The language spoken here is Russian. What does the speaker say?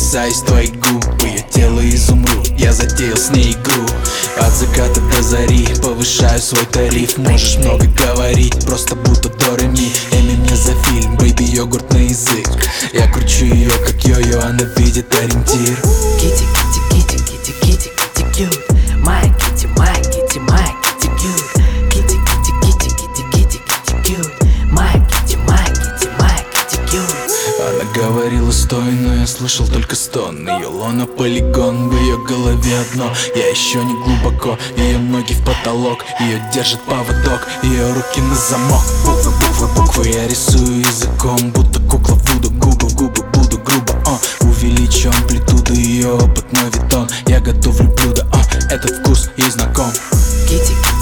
касаюсь твоих губ, ее тело изумруд, я затеял с ней игру. От заката до зари повышаю свой тариф. Можешь много говорить, просто будто до ре ми. Эми мне за фильм, бэйби, йогурт на язык. Я кручу ее как йо-йо, она видит ориентир. Kitty, kitty, kitty, kitty, kitty, kitty cute. My kitty, my kitty, my kitty cute. Kitty, kitty, kitty, kitty, kitty, kitty cute. My kitty, my kitty, my kitty cute. Она говорила стой, но я слышал только стон. Ее лона полигон, в ее голове одно. Я еще не глубоко, ее ноги в потолок. Ее держит поводок, ее руки на замок. Буквы, буквы, буквы я рисую языком, будто кукла Вуду. Губы в губы буду грубо, увеличу амплитуду, ее опыт мой витон. Я готовлю блюдо, этот вкус ей знаком. Kitty, kitty.